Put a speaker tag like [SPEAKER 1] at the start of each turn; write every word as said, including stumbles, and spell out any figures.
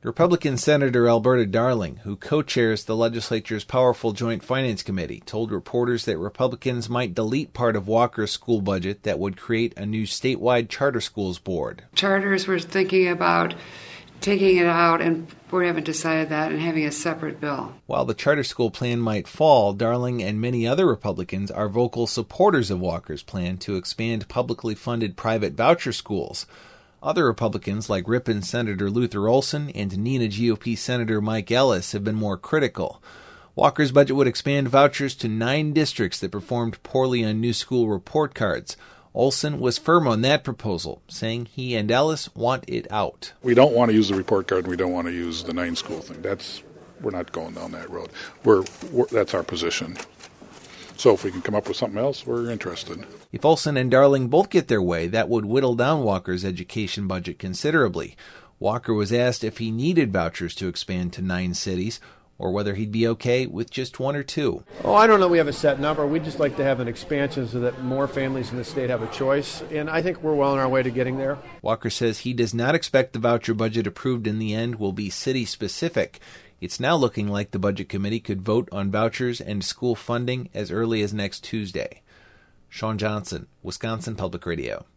[SPEAKER 1] Republican Senator Alberta Darling, who co-chairs the legislature's powerful Joint Finance Committee, told reporters that Republicans might delete part of Walker's school budget that would create a new statewide charter schools board.
[SPEAKER 2] Charters, we're thinking about taking it out, and we haven't decided that, and having a separate bill.
[SPEAKER 1] While the charter school plan might fall, Darling and many other Republicans are vocal supporters of Walker's plan to expand publicly funded private voucher schools. Other Republicans, like Ripon Senator Luther Olson and Neenah G O P Senator Mike Ellis, have been more critical. Walker's budget would expand vouchers to nine districts that performed poorly on new school report cards. Olson was firm on that proposal, saying he and Ellis want it out.
[SPEAKER 3] We don't want to use the report card, and we don't want to use the nine school thing. That's we're not going down that road. We're, we're that's our position. So if we can come up with something else, we're interested.
[SPEAKER 1] If Olson and Darling both get their way, that would whittle down Walker's education budget considerably. Walker was asked if he needed vouchers to expand to nine cities, or whether he'd be okay with just one or two.
[SPEAKER 4] Oh, I don't know we have a set number. We'd just like to have an expansion so that more families in the state have a choice, and I think we're well on our way to getting there.
[SPEAKER 1] Walker says he does not expect the voucher budget approved in the end will be city-specific. It's now looking like the Budget Committee could vote on vouchers and school funding as early as next Tuesday. Sean Johnson, Wisconsin Public Radio.